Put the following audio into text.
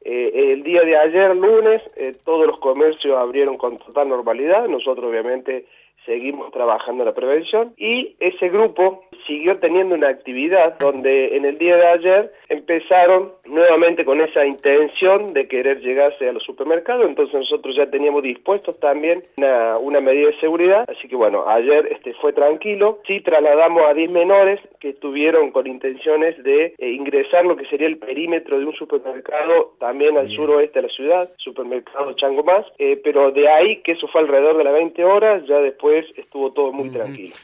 El día de ayer, lunes, todos los comercios abrieron con total normalidad. Nosotros obviamente seguimos trabajando en la prevención y ese grupo siguió teniendo una actividad donde en el día de ayer empezaron nuevamente con esa intención de querer llegarse a los supermercados. Entonces nosotros ya teníamos dispuestos también una medida de seguridad, así que bueno, ayer fue tranquilo. Sí trasladamos a 10 menores que estuvieron con intenciones de ingresar lo que sería el perímetro de un supermercado también al suroeste de la ciudad, supermercado Chango Más, pero de ahí, que eso fue alrededor de las 20 horas, ya después estuvo todo muy tranquilo.